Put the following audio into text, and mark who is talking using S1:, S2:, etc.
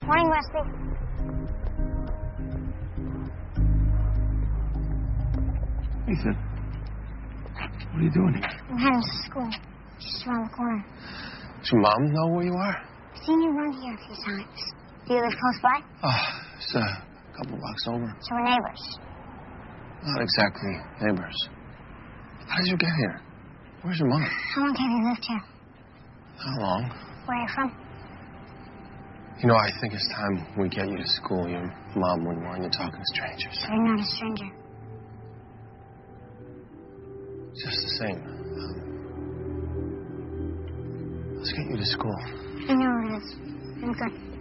S1: Morning, Wesley.
S2: Ethan, what are you doing here?
S1: I'm heading to school. Just around the corner.
S2: Does your mom know where you are?
S1: I've seen you run here a few times. Do you live close by?
S2: It's a couple blocks over.
S1: So we're neighbors.
S2: Not exactly neighbors. How did you get here? Where's your mom?
S1: How long have you lived here?
S2: How long?
S1: Where are you from?
S2: You know, I think it's time we get you to school. Your mom wouldn't want you talking to strangers.
S1: You're not a stranger.
S2: Just the same. Let's get you to school.
S1: I know where it is. I'm good.